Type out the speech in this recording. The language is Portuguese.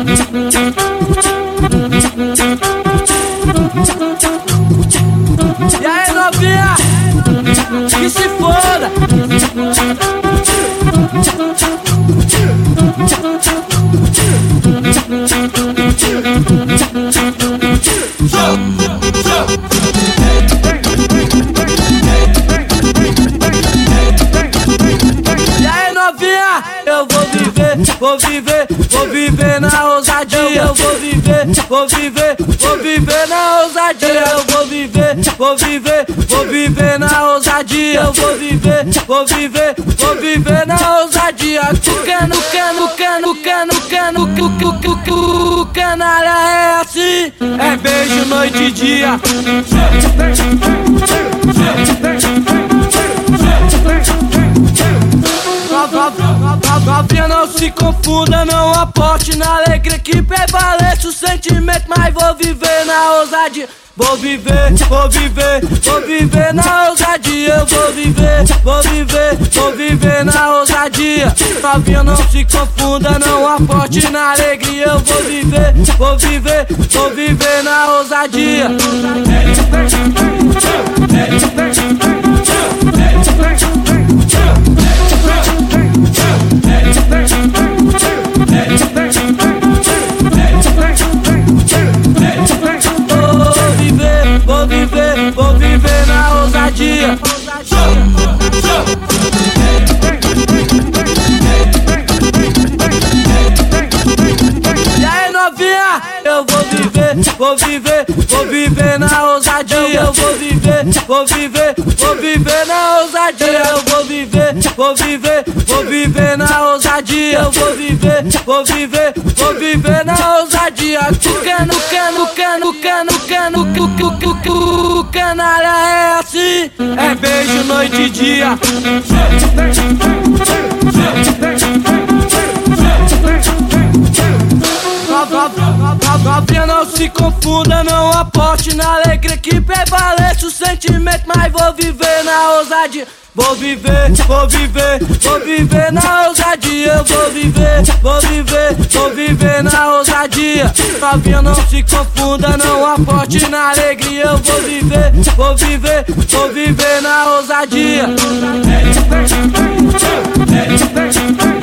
E aí, novinha, que se foda. E aí, novinha, eu vou viver na ousadia. Eu vou viver na ousadia. Eu vou viver na ousadia. Eu vou viver na ousadia. O canalha é assim, é beijo noite e dia. Novinha, não se confunda, não aposte na alegria que prevalece o sentimento, mas vou viver na ousadia. Vou viver na ousadia. Eu vou viver na ousadia. Novinha, não se confunda, não aposte na alegria. Eu vou viver na ousadia. Vou viver na ousadia. E aí, novinha, eu vou viver na ousadia. Eu vou viver na ousadia. Eu vou viver na ousadia. Eu vou viver na ousadia. O canalha é assim, é beijo noite e dia. Novinha, não se confunda, não aposte na alegria que prevalece o sentimento, mas vou viver na ousadia. Vou viver na ousadia. Eu vou viver na ousadia. Novinha, não se confunda, não aposte na alegria. Eu vou viver na ousadia.